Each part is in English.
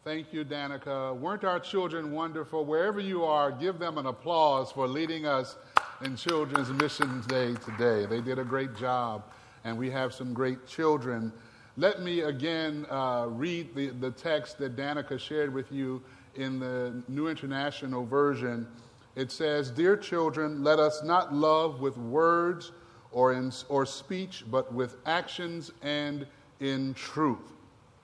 Thank you, Danica. Weren't our children wonderful? Wherever you are, give them an applause for leading us in Children's Missions Day today. They did a great job, and we have some great children. Let me again read the text that Danica shared with you in the New International Version. It says, "Dear children, let us not love with words or speech, but with actions and in truth."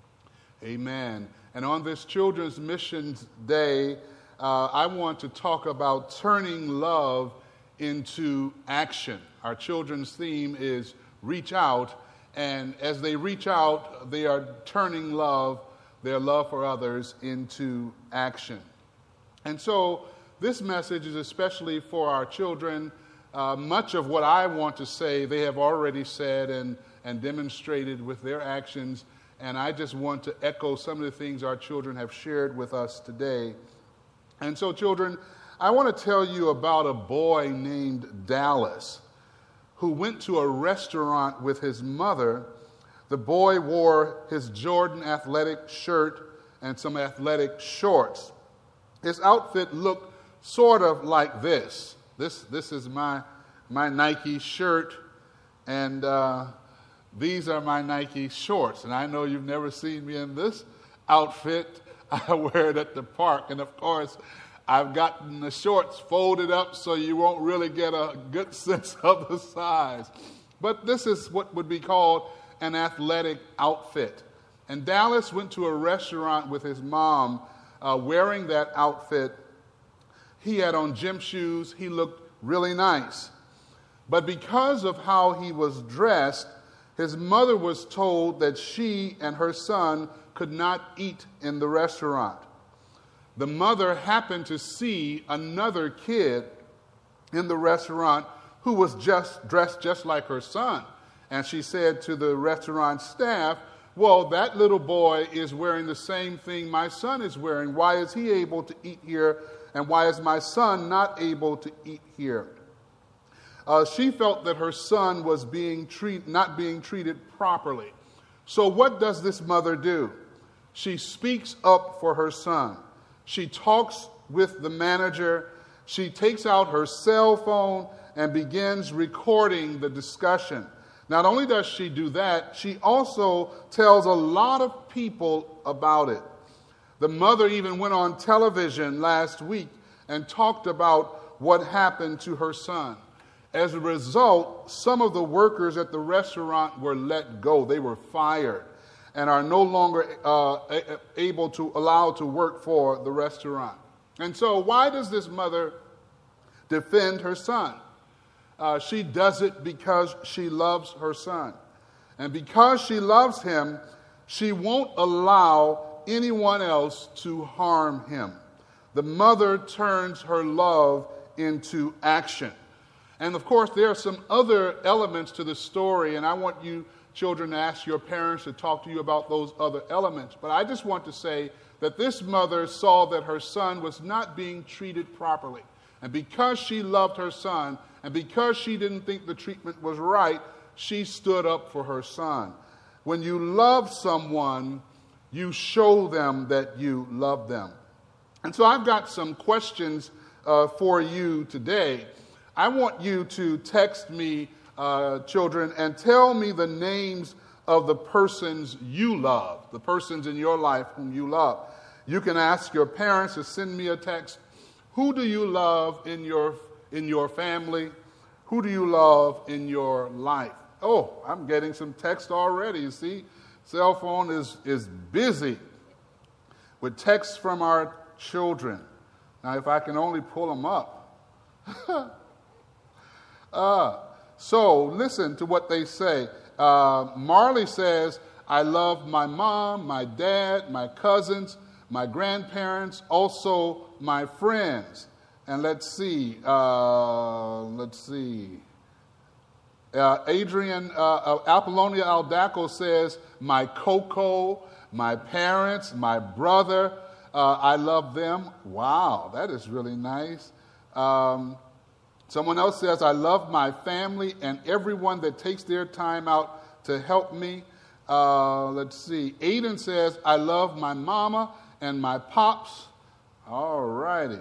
Amen. And on this Children's Missions Day, I want to talk about turning love into action. Our children's theme is reach out, and as they reach out, they are turning their love for others, into action. And so this message is especially for our children. Much of what I want to say, they have already said and demonstrated with their actions. And I just want to echo some of the things our children have shared with us today. And so, children, I want to tell you about a boy named Dallas who went to a restaurant with his mother. The boy wore his Jordan athletic shirt and some athletic shorts. His outfit looked sort of like this. This is my Nike shirt, and these are my Nike shorts. And I know you've never seen me in this outfit. I wear it at the park. And of course, I've gotten the shorts folded up so you won't really get a good sense of the size. But this is what would be called an athletic outfit. And Dallas went to a restaurant with his mom wearing that outfit. He had on gym shoes. He looked really nice. But because of how he was dressed, his mother was told that she and her son could not eat in the restaurant. The mother happened to see another kid in the restaurant who was dressed just like her son. And she said to the restaurant staff, "Well, that little boy is wearing the same thing my son is wearing. Why is he able to eat here, and why is my son not able to eat here?" She felt that her son was not being treated properly. So what does this mother do? She speaks up for her son. She talks with the manager. She takes out her cell phone and begins recording the discussion. Not only does she do that, she also tells a lot of people about it. The mother even went on television last week and talked about what happened to her son. As a result, some of the workers at the restaurant were let go. They were fired and are no longer allowed to work for the restaurant. And so why does this mother defend her son? She does it because she loves her son. And because she loves him, she won't allow anyone else to harm him. The mother turns her love into action. And of course, there are some other elements to the story, and I want you children to ask your parents to talk to you about those other elements. But I just want to say that this mother saw that her son was not being treated properly. And because she loved her son, and because she didn't think the treatment was right, she stood up for her son. When you love someone, you show them that you love them. And so I've got some questions for you today. I want you to text me, children, and tell me the names of the persons you love, the persons in your life whom you love. You can ask your parents to send me a text. Who do you love in your family? Who do you love in your life? Oh, I'm getting some text already. You see, cell phone is busy with texts from our children. Now, if I can only pull them up. So listen to what they say. Marley says, "I love my mom, my dad, my cousins, my grandparents, also my friends." And let's see. Adrian Apollonia Aldaco says, "My Coco, my parents, my brother, I love them." Wow, that is really nice. Someone else says, "I love my family and everyone that takes their time out to help me." Let's see. Aiden says, I love my mama and my pops. All righty.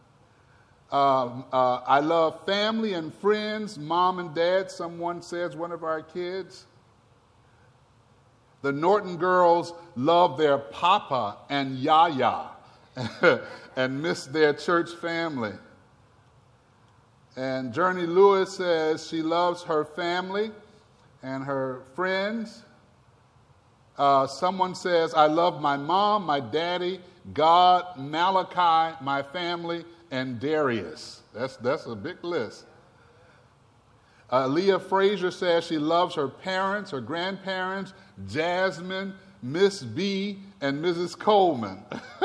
I love family and friends, mom and dad, someone says, one of our kids. The Norton girls love their papa and yaya and miss their church family. And Journey Lewis says she loves her family and her friends. Someone says, I love my mom, my daddy, God, Malachi, my family, and Darius. That's a big list. Leah Frazier says she loves her parents, her grandparents, Jasmine, Miss B, and Mrs. Coleman.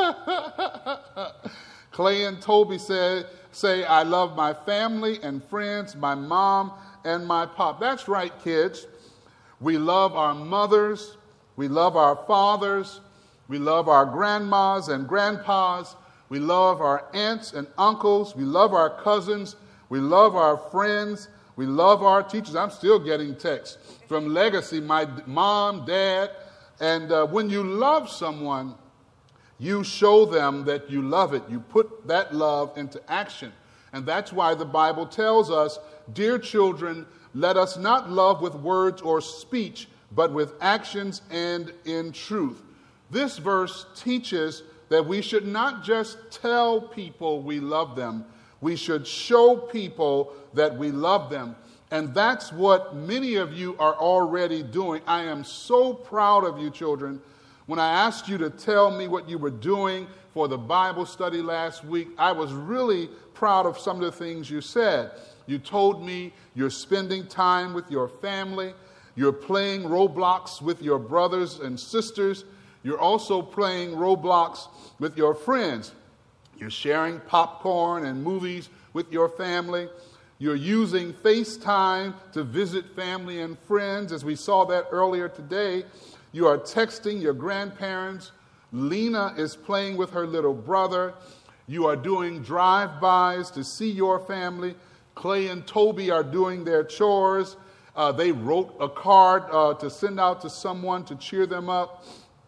Clay and Toby say, I love my family and friends, my mom and my pop. That's right, kids. We love our mothers. We love our fathers. We love our grandmas and grandpas. We love our aunts and uncles. We love our cousins. We love our friends. We love our teachers. I'm still getting texts from Legacy, my mom, dad. And when you love someone, you show them that you love it. You put that love into action. And that's why the Bible tells us, dear children, let us not love with words or speech, but with actions and in truth. This verse teaches that we should not just tell people we love them. We should show people that we love them. And that's what many of you are already doing. I am so proud of you, children. When I asked you to tell me what you were doing for the Bible study last week, I was really proud of some of the things you said. You told me you're spending time with your family. You're playing Roblox with your brothers and sisters. You're also playing Roblox with your friends. You're sharing popcorn and movies with your family. You're using FaceTime to visit family and friends, as we saw that earlier today. You are texting your grandparents. Lena is playing with her little brother. You are doing drive-bys to see your family. Clay and Toby are doing their chores. They wrote a card to send out to someone to cheer them up.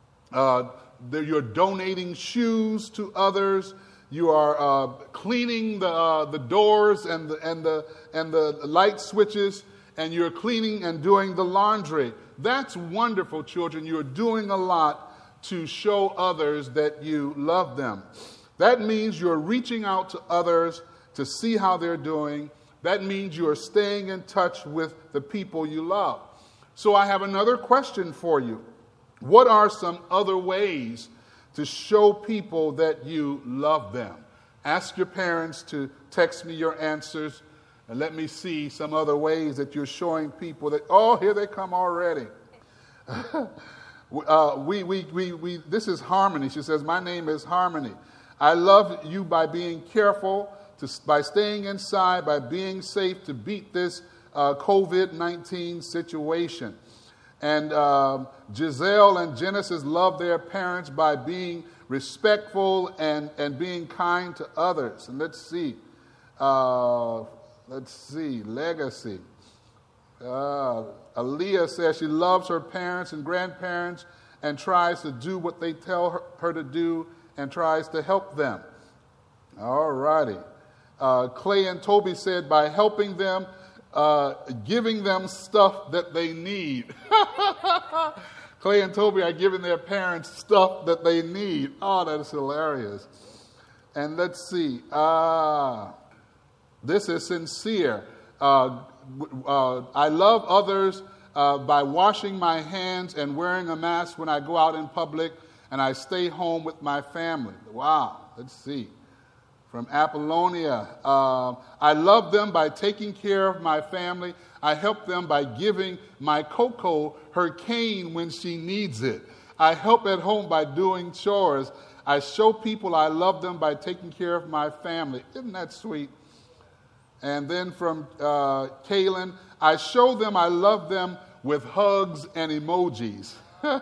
You're donating shoes to others. You are cleaning the doors and the light switches, and you're cleaning and doing the laundry. That's wonderful, children. You're doing a lot to show others that you love them. That means you're reaching out to others to see how they're doing. That means you are staying in touch with the people you love. So I have another question for you. What are some other ways to show people that you love them? Ask your parents to text me your answers, and let me see some other ways that you're showing people that, oh, here they come already. This is Harmony. She says, my name is Harmony. I love you by being careful, by staying inside, by being safe to beat this COVID-19 situation. And Giselle and Genesis love their parents by being respectful and being kind to others. And let's see, Legacy. Aaliyah says she loves her parents and grandparents and tries to do what they tell her to do and tries to help them. All righty. Clay and Toby said by helping them, giving them stuff that they need. Clay and Toby are giving their parents stuff that they need. Oh, that is hilarious. And let's see. This is Sincere. I love others by washing my hands and wearing a mask when I go out in public, and I stay home with my family. Wow. Let's see. From Apollonia, I love them by taking care of my family. I help them by giving my Coco her cane when she needs it. I help at home by doing chores. I show people I love them by taking care of my family. Isn't that sweet? And then from Kaylin, I show them I love them with hugs and emojis.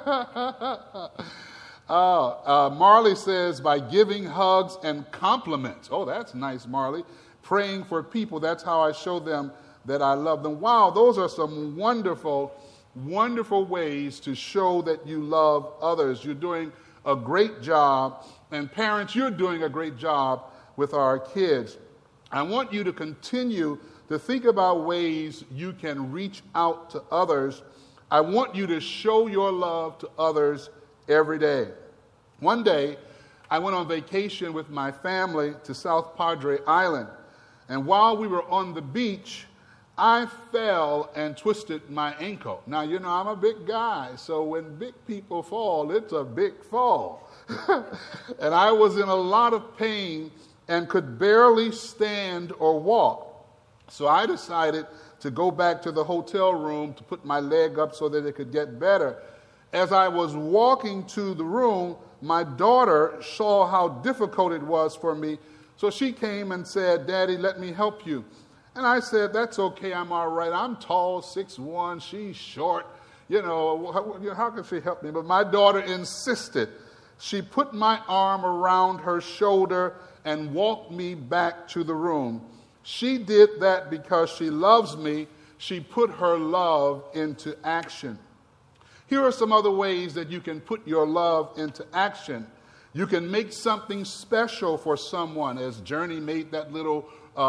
Marley says, by giving hugs and compliments. Oh, that's nice, Marley. Praying for people. That's how I show them that I love them. Wow, those are some wonderful wonderful ways to show that you love others. You're doing a great job, and parents, you're doing a great job with our kids. I want you to continue to think about ways you can reach out to others. I want you to show your love to others every day. One day, I went on vacation with my family to South Padre Island, and while we were on the beach, I fell and twisted my ankle. Now, you know, I'm a big guy, so when big people fall, it's a big fall. And I was in a lot of pain and could barely stand or walk. So I decided to go back to the hotel room to put my leg up so that it could get better. As I was walking to the room, my daughter saw how difficult it was for me. So she came and said, "Daddy, let me help you." And I said, "That's okay, I'm all right. I'm tall, 6'1", she's short. You know, how can she help me?" But my daughter insisted. She put my arm around her shoulder and walked me back to the room. She did that because she loves me. She put her love into action. Here are some other ways that you can put your love into action. You can make something special for someone, as Journey made that little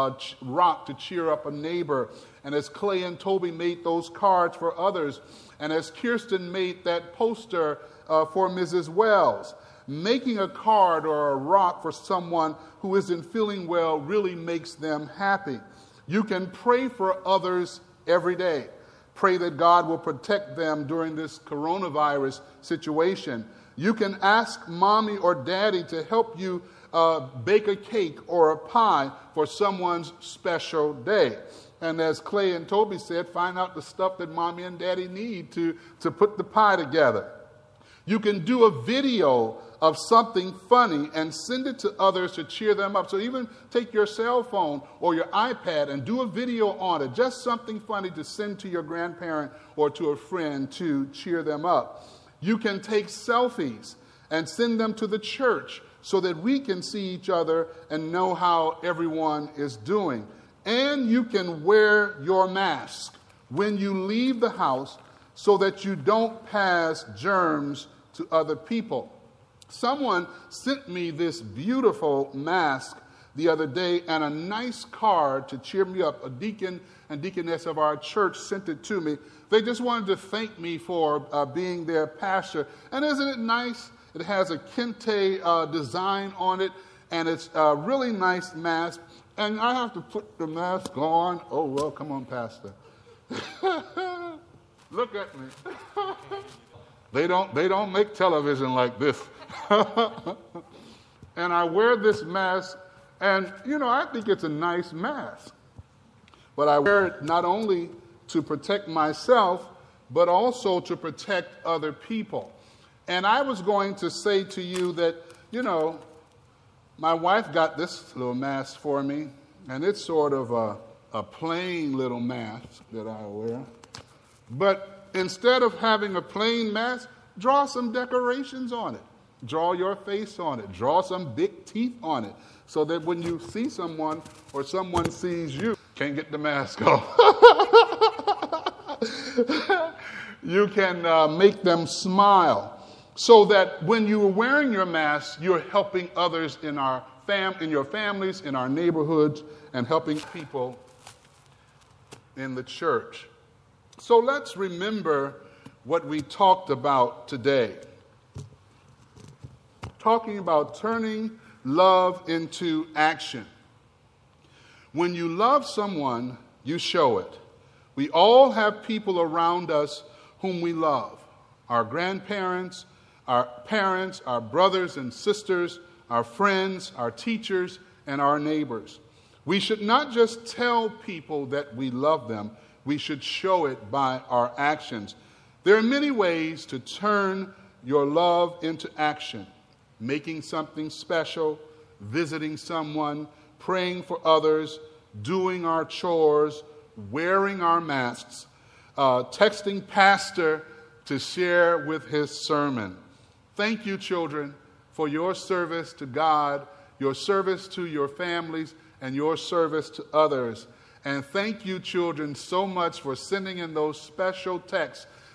rock to cheer up a neighbor, and as Clay and Toby made those cards for others, and as Kirsten made that poster for Mrs. Wells. Making a card or a rock for someone who isn't feeling well really makes them happy. You can pray for others every day. Pray that God will protect them during this coronavirus situation. You can ask mommy or daddy to help you bake a cake or a pie for someone's special day. And as Clay and Toby said, find out the stuff that mommy and daddy need to put the pie together. You can do a video of something funny and send it to others to cheer them up. So even take your cell phone or your iPad and do a video on it, just something funny to send to your grandparent or to a friend to cheer them up. You can take selfies and send them to the church so that we can see each other and know how everyone is doing. And you can wear your mask when you leave the house so that you don't pass germs to other people. Someone sent me this beautiful mask the other day and a nice card to cheer me up. A deacon and deaconess of our church sent it to me. They just wanted to thank me for being their pastor. And isn't it nice? It has a kente design on it, and it's a really nice mask. And I have to put the mask on. Oh, well, come on, Pastor. Look at me. They don't make television like this. And I wear this mask, and, you know, I think it's a nice mask. But I wear it not only to protect myself, but also to protect other people. And I was going to say to you that, you know, my wife got this little mask for me, and it's sort of a plain little mask that I wear. But instead of having a plain mask, draw some decorations on it. Draw your face on it. Draw some big teeth on it so that when you see someone or someone sees you, can't get the mask off. You can make them smile so that when you are wearing your mask, you're helping others in your families, in our neighborhoods, and helping people in the church. So let's remember what we talked about today. Talking about turning love into action. When you love someone, you show it. We all have people around us whom we love. Our grandparents, our parents, our brothers and sisters, our friends, our teachers, and our neighbors. We should not just tell people that we love them. We should show it by our actions. There are many ways to turn your love into action. Making something special, visiting someone, praying for others, doing our chores, wearing our masks, texting pastor to share with his sermon. Thank you, children, for your service to God, your service to your families, and your service to others. And thank you, children, so much for sending in those special texts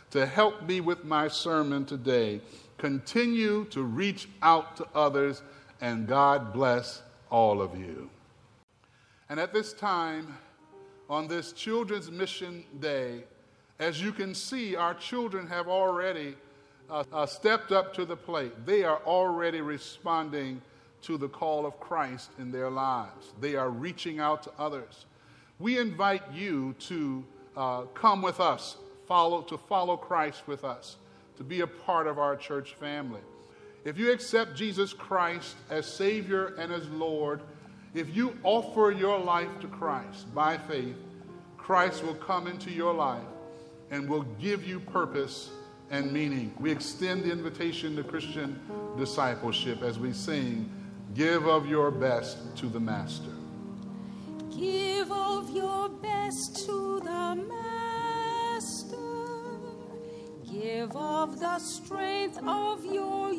to help me with my sermon today. Continue to reach out to others, and God bless all of you. And at this time, on this Children's Mission Day, as you can see, our children have already stepped up to the plate. They are already responding to the call of Christ in their lives. They are reaching out to others. We invite you to come with us, to follow Christ with us, to be a part of our church family. If you accept Jesus Christ as Savior and as Lord, if you offer your life to Christ by faith, Christ will come into your life and will give you purpose and meaning. We extend the invitation to Christian discipleship as we sing, "Give of your best to the Master." Give of your best to the Master. Give of the strength of your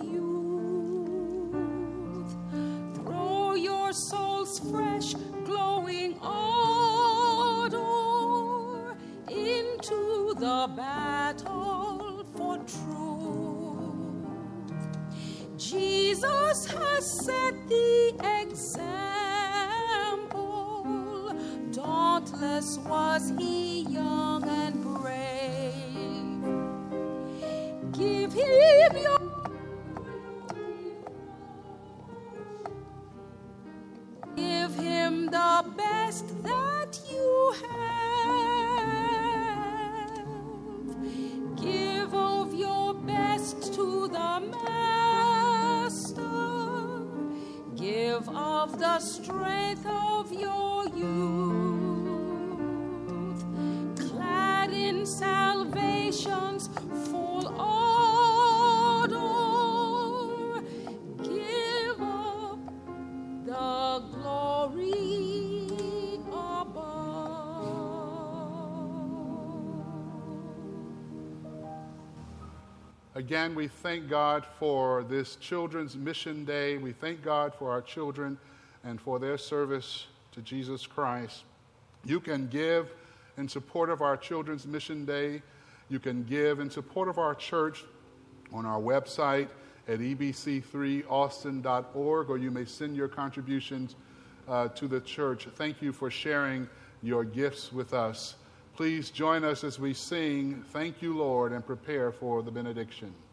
youth. Throw your soul's fresh, glowing ardor into the battle for truth. Jesus has set the example. Dauntless was he, young and brave. Give him your Give him the best that you have. Give of your best to the Master. Give of the strength of your youth. Clad in salvation's full ardor, give up the glory above. Again, we thank God for this Children's Mission Day. We thank God for our children and for their service to Jesus Christ. You can give in support of our Children's Mission Day. You can give in support of our church on our website at ebc3austin.org, or you may send your contributions to the church. Thank you for sharing your gifts with us. Please join us as we sing, "Thank You, Lord," and prepare for the benediction.